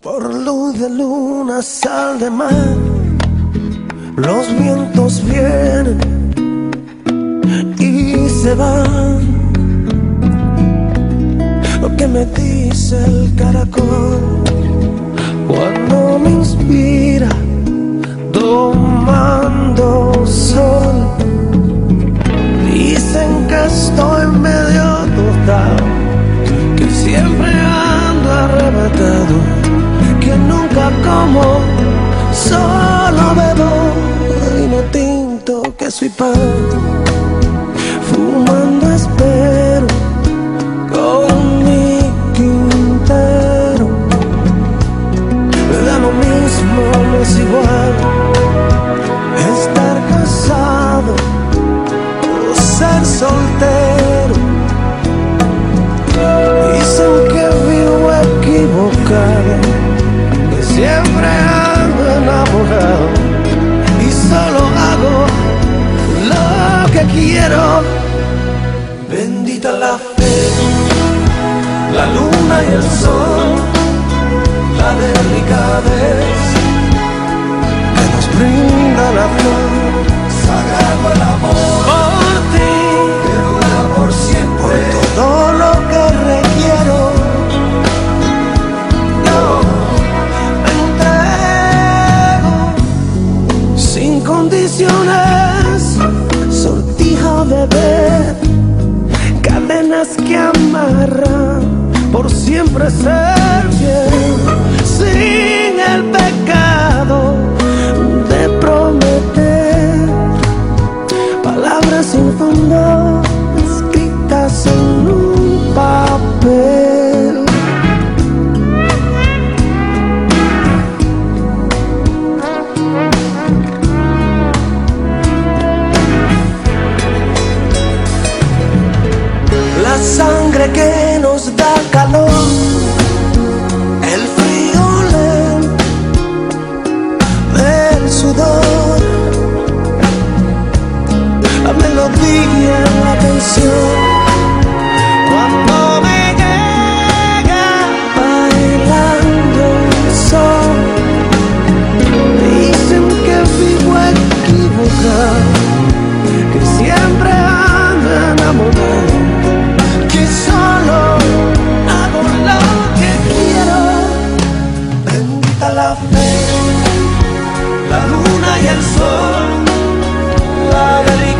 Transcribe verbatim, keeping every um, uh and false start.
Por luz de luna, sal de mar, los vientos vienen y se van. Lo que me dice el caracol cuando me inspira tomando sol. Dicen que estoy medio tostado, que siempre ando arrebatado, que nunca como, solo bebo vino tinto, queso y pan. Fumando espero con mi Quintero. Me da lo mismo, no es igual estar casado o ser soltero. Dicen que vivo equivocado, que siempre ando enamorado y solo hago lo que quiero. Bendita la fe, la luna y el sol, la delicadeza que nos brinda la flor. Sagrado el amor por ti, que dura por siempre, por todo lo que requiero. Yo me entrego sin condiciones, sortija bebé, cadenas que amarran, por siempre ser fiel, sin el pecado de prometer palabras sin fondo, escritas en un papel. La sangre que nos da calor, el frío lento del sudor, la melodía, la canción, cuando me llega bailando el sol. Dicen que vivo equivocado, que siempre ando enamorado, que solo hago lo que quiero. Bendita la fe, la luna y el sol, la alegría